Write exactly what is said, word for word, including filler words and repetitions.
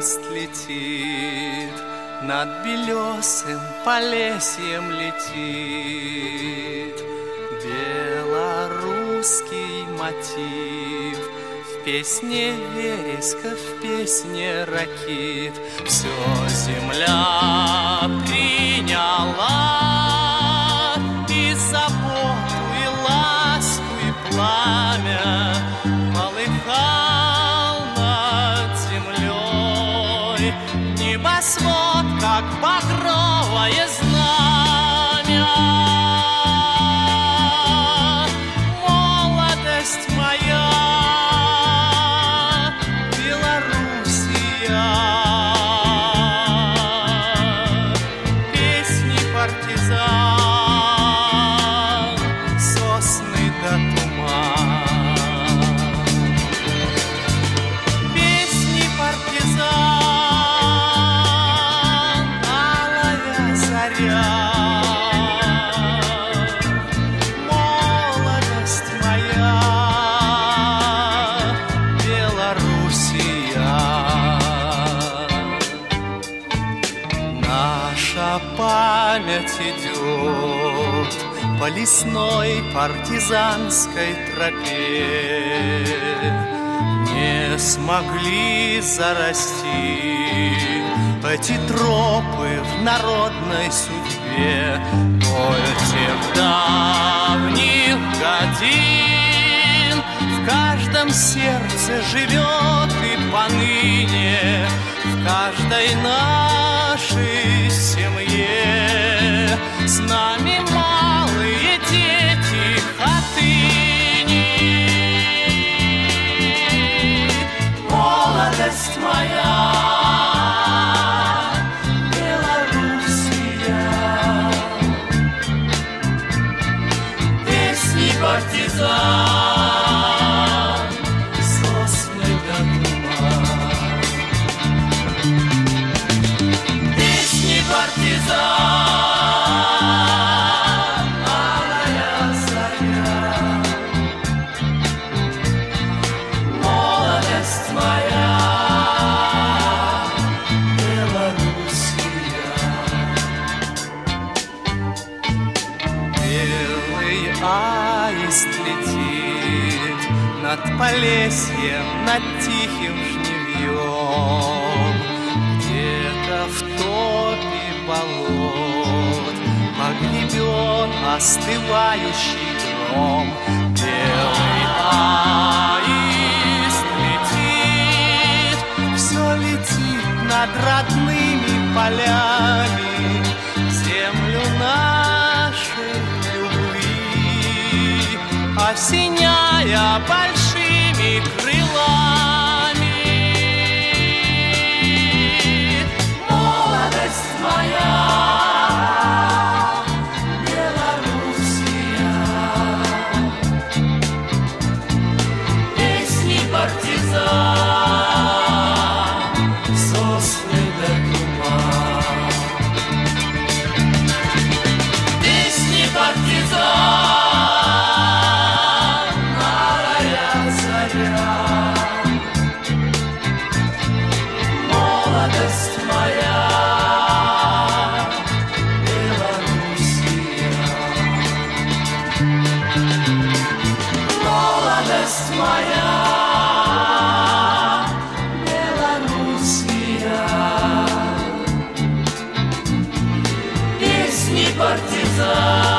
аист летит, над белесым полесьем летит. Белорусский мотив в песне вереска, в песне ракит. Все земля приняла, и заботу, и ласку, и пламя полыхал над землей. Небосвод, как багровое знамя. Молодость моя, Белоруссия, песни партизан, сосны до туман. Песни партизан, алая заря. Молодость моя, Белоруссия. Наша память идет по лесной партизанской тропе. Не смогли зарасти эти тропы в народной судьбе. Боль тех давних годин в каждом сердце живет и поныне, в каждой нашей семье. С нами малые дети Хатыни. Молодость моя, Белоруссия, песни партизан, сосны до туман. Песни партизан, алая заря. Молодость моя, Белоруссия. Белый аист летит над полесьем, над тихим жнивьем. Где-то в топе болот погребен остывающий гром. Белый аист летит, все летит над родными полями, землю нашей любви, осеняя большими крылами. Молодость моя, Белоруссия, песни партизан, сосны до туман. Песни партизан, алая заря. Молодость моя, Белоруссия. Молодость моя, Белоруссия, песни партизан.